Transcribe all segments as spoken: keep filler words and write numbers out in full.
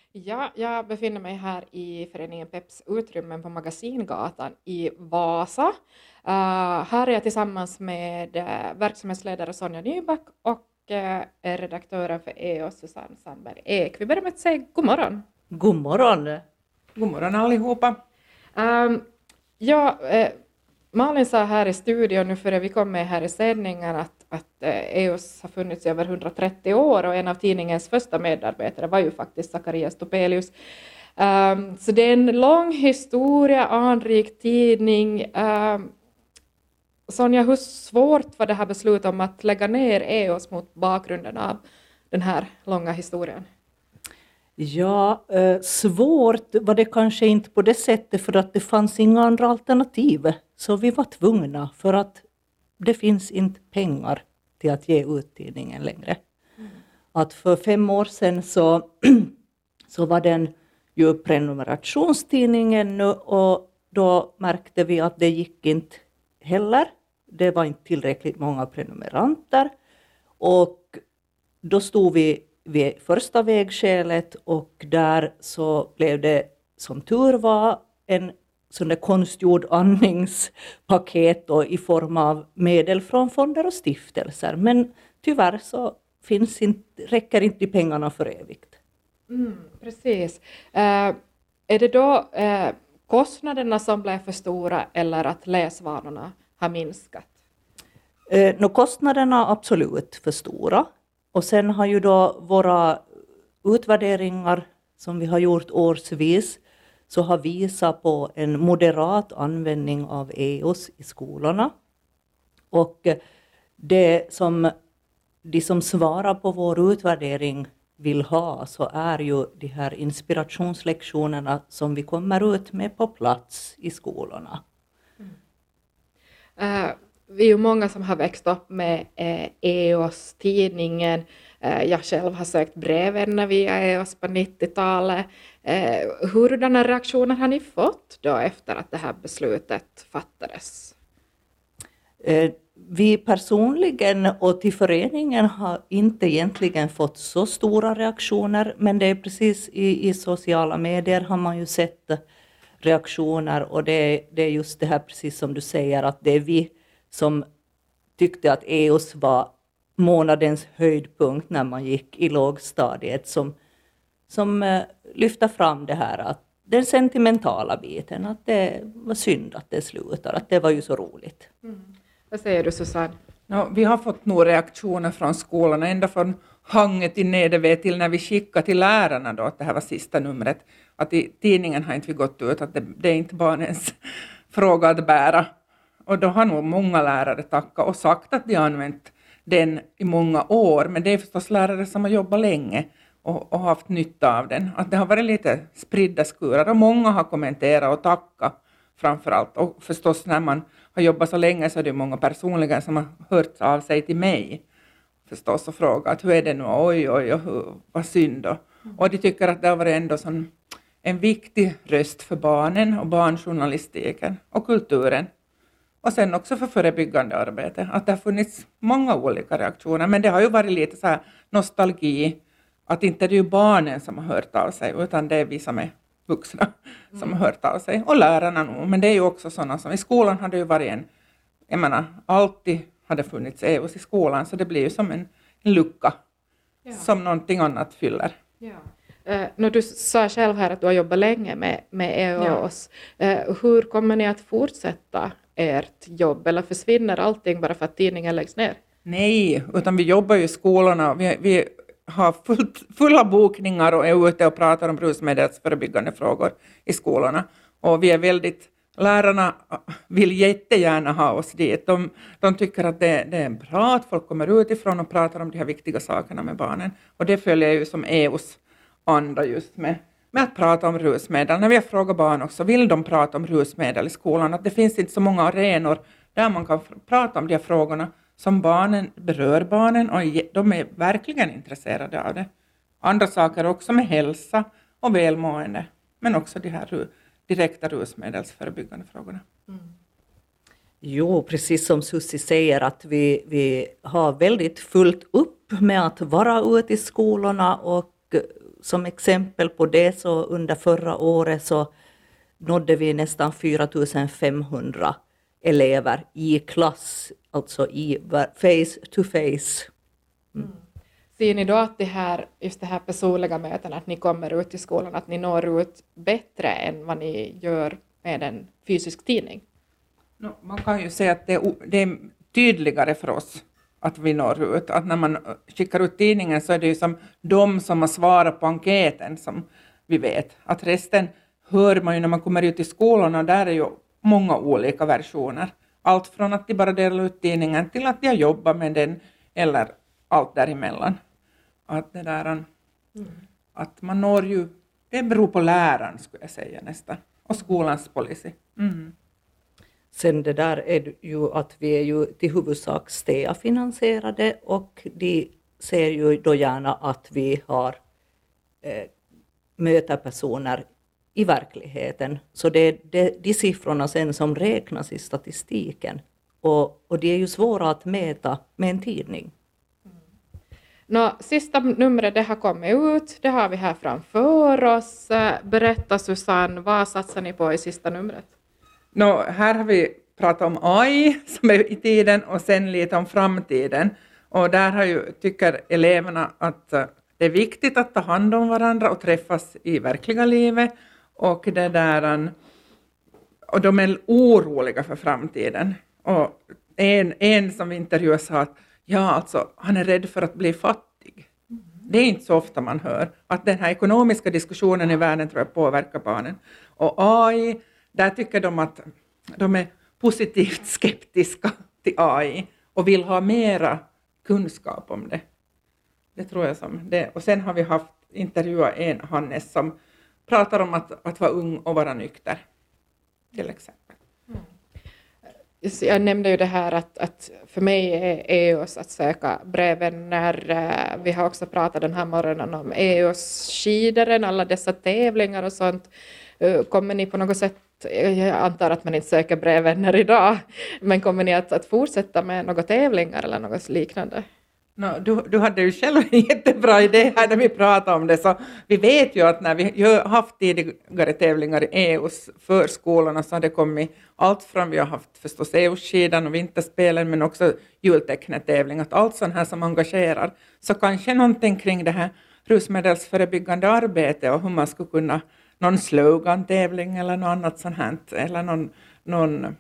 Ja, jag befinner mig här i föreningen Peps utrymmen på Magasingatan i Vasa. Uh, här är jag tillsammans med uh, verksamhetsledare Sonja Nyback och uh, redaktören för E O Susanne Sandberg Ek. Vi börjar med att säga god morgon. God morgon. God morgon allihopa. Um, ja, uh, Malin sa här i studion nu före vi kom med här i sändningen att, att uh, E O S har funnits i över hundratrettio år och en av tidningens första medarbetare var ju faktiskt Zacharias Topelius. Um, så det är en lång historia, anrik tidning. Um, Sonja, hur svårt var det här beslutet om att lägga ner E O S mot bakgrunden av den här långa historien? Ja, eh, svårt var det kanske inte på det sättet för att det fanns inga andra alternativ. Så vi var tvungna för att det finns inte pengar till att ge ut tidningen längre. Mm. Att för fem år sedan så, så var den ju prenumerationstidningen nu och då märkte vi att det gick inte heller. Det var inte tillräckligt många prenumeranter och då stod vi vid första vägskälet och där så blev det som tur var en sån där konstgjord andningspaket och i form av medel från fonder och stiftelser. Men tyvärr så finns inte, räcker inte pengarna för evigt. Mm, precis. Uh, är det då uh, kostnaderna som blev för stora eller att läsvanorna har minskat? Uh, no, kostnaderna är absolut för stora. Och sen har ju då våra utvärderingar som vi har gjort årsvis så har visat på en moderat användning av E O S i skolorna. Och det som de som svarar på vår utvärdering vill ha så är ju de här inspirationslektionerna som vi kommer ut med på plats i skolorna. Mm. Uh. Vi är ju många som har växt upp med eh, E O S-tidningen. Eh, jag själv har sökt brevvänner via E O S på nittiotalet. Eh, hurdana reaktioner har ni fått då efter att det här beslutet fattades? Eh, vi personligen och till föreningen har inte egentligen fått så stora reaktioner. Men det är precis i, i sociala medier har man ju sett reaktioner. Och det, det är just det här precis som du säger att det är vi som tyckte att E O S var månadens höjdpunkt när man gick i lågstadiet som, som uh, lyfte fram det här, att den sentimentala biten, att det var synd att det slutar, att det var ju så roligt. Mm. Vad säger du Susanne? No, vi har fått några reaktioner från skolorna, ända från Hanget i Nedeve till när vi skickade till lärarna då, att det här var sista numret, att i tidningen har inte vi gått ut, att det, det är inte barnens fråga att bära. Och då har nog många lärare tackat och sagt att de har använt den i många år. Men det är förstås lärare som har jobbat länge och, och haft nytta av den. Att det har varit lite spridda skurar och många har kommenterat och tackat framförallt. Och förstås när man har jobbat så länge så är det många personligen som har hört av sig till mig. Förstås och frågat hur är det nu, oj oj oj, vad synd då. Mm. Och de tycker att det har varit ändå sån, en viktig röst för barnen och barnjournalistiken och kulturen. Och sen också för förebyggande arbete. Att det har funnits många olika reaktioner. Men det har ju varit lite så här nostalgi. Att inte det är ju barnen som har hört av sig. Utan det är vi som är vuxna mm. som har hört av sig. Och lärarna nog. Men det är ju också sådana som i skolan har det ju varit en. Jag menar, alltid har det funnits E O S i skolan. Så det blir ju som en, en lucka. Ja. Som någonting annat fyller. Ja. Uh, när du sa själv här att du har jobbat länge med, med E O S. Ja. Uh, hur kommer ni att fortsätta ert jobb, eller försvinner allting bara för att tidningen läggs ner? Nej, utan vi jobbar ju i skolorna. Vi, vi har fullt, fulla bokningar och är ute och pratar om rusmedelsförebyggande frågor i skolorna. Och vi är väldigt, lärarna vill jättegärna ha oss dit. De, de tycker att det, det är bra att folk kommer utifrån och pratar om de här viktiga sakerna med barnen. Och det följer ju som E O S anda just med. med att prata om rusmedel. När vi har frågat barn också, vill de prata om rusmedel i skolan? Att det finns inte så många arenor där man kan prata om de här frågorna som barnen berör barnen och de är verkligen intresserade av det. Andra saker också med hälsa och välmående, men också de här direkta rusmedelsförebyggande frågorna. Mm. Jo, precis som Susie säger att vi, vi har väldigt fullt upp med att vara ute i skolorna och som exempel på det så under förra året så nådde vi nästan fyra tusen femhundra elever i klass, alltså i face to face. Mm. Ser ni då att det här, just det här personliga möten, att ni kommer ut i skolan, att ni når ut bättre än vad ni gör med en fysisk tidning? No, man kan ju säga att det är, det är tydligare för oss att vi når ut. Att när man skickar ut tidningen så är det ju som de som har svarat på enkäten som vi vet. Att resten hör man ju när man kommer ut i skolan, och där är ju många olika versioner. Allt från att de bara delar ut tidningen till att de har jobbat med den eller allt däremellan. Att det där, mm. att man når ju, det beror på läraren skulle jag säga nästan. Och skolans policy. Mm. Sen det där är ju att vi är ju till huvudsak S T A-finansierade, och de ser ju då gärna att vi har eh, möter personer i verkligheten. Så det är det, de siffrorna sen som räknas i statistiken. Och, och det är ju svåra att mäta med en tidning. Nå, sista numret det har kommit ut, det har vi här framför oss. Berätta Susanne, vad satsar ni på i sista numret? Nå, här har vi pratat om A I som är i tiden och sen lite om framtiden. Och där har ju, tycker eleverna att det är viktigt att ta hand om varandra och träffas i verkliga livet. Och, det där, och de är oroliga för framtiden. Och en, en som vi intervjuade sa att ja, alltså, han är rädd för att bli fattig. Det är inte så ofta man hör att den här ekonomiska diskussionen i världen tror jag påverkar barnen. Och A I, där tycker de att de är positivt skeptiska till A I och vill ha mera kunskap om det. Det tror jag som det. Och sen har vi haft intervjuat en Hannes som pratar om att, att vara ung och vara nykter, till exempel. Mm. Jag nämnde ju det här att, att för mig är E O S att söka brevvänner. Vi har också pratat den här morgonen om E O S-skidaren, alla dessa tävlingar och sånt. Kommer ni på något sätt, jag antar att man inte söker brevvänner idag, men kommer ni att, att fortsätta med några tävlingar eller något liknande? No, du, du hade ju själv en jättebra idé här när vi pratade om det, så vi vet ju att när vi har haft tidigare tävlingar i E O S för skolorna så har det kommit allt från, vi har haft förstås E O S-skidan och vinterspelen men också jultecknetävling, att allt sånt här som engagerar, så kanske någonting kring det här rusmedelsförebyggande arbete och hur man skulle kunna, någon slogan-tävling eller något annat sånt här, eller någon, någon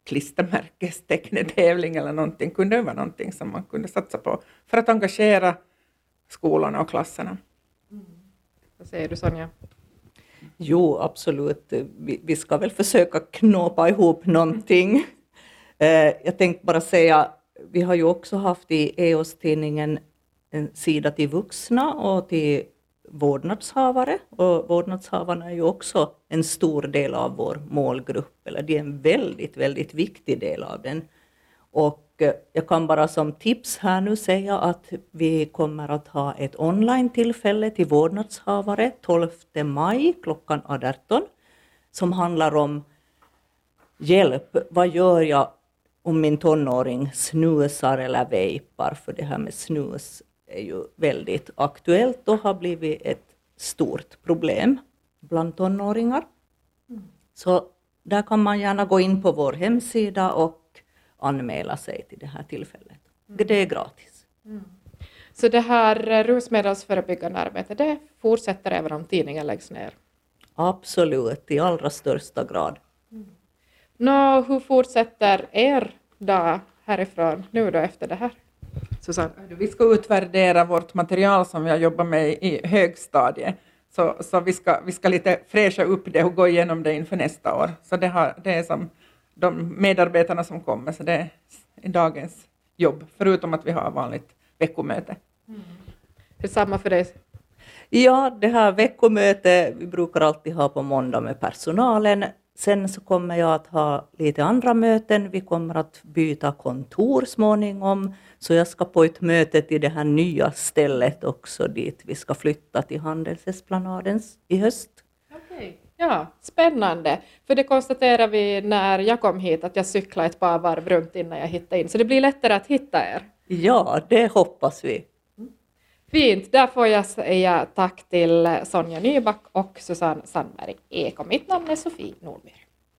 klistermärkestecknetävling eller någonting, kunde det vara någonting som man kunde satsa på för att engagera skolorna och klasserna. Mm. Vad säger du, Sonja? Jo, absolut. Vi, vi ska väl försöka knåpa ihop någonting. Eh, jag tänkte bara säga, vi har ju också haft i E O S-tidningen en sida till vuxna och till vårdnadshavare, och vårdnadshavarna är ju också en stor del av vår målgrupp, eller det är en väldigt, väldigt viktig del av den. Och jag kan bara som tips här nu säga att vi kommer att ha ett online-tillfälle till vårdnadshavare tolfte maj klockan arton som handlar om hjälp. Vad gör jag om min tonåring snusar eller vejpar? För det här med snus är ju väldigt aktuellt och har blivit ett stort problem bland tonåringar. Mm. Så där kan man gärna gå in på vår hemsida och anmäla sig till det här tillfället. Mm. Det är gratis. Mm. Så det här rusmedelsförebyggande arbetet, det fortsätter även om tidningen läggs ner? Absolut, i allra största grad. Mm. Nå, hur fortsätter er dag härifrån nu då efter det här? Susanne? Vi ska utvärdera vårt material som vi har jobbat med i högstadiet. Så, så vi, ska, vi ska lite fräscha upp det och gå igenom det inför nästa år. Så det, har, det är som de medarbetarna som kommer. Så det är dagens jobb. Förutom att vi har vanligt veckomöte. Mm. Det är samma för dig? Ja, det här veckomöte vi brukar alltid ha på måndag med personalen. Sen så kommer jag att ha lite andra möten. Vi kommer att byta kontor småningom. Så jag ska på ett möte till det här nya stället också dit vi ska flytta till Handelsesplanaden i höst. Okej, ja, spännande. För det konstaterar vi när jag kom hit att jag cyklade ett par varv runt innan jag hittade in. Så det blir lättare att hitta er. Ja, det hoppas vi. Fint, där får jag säga tack till Sonja Nyback och Susanne Sandberg Ek. Och mitt namn är Sofie Nordmyr.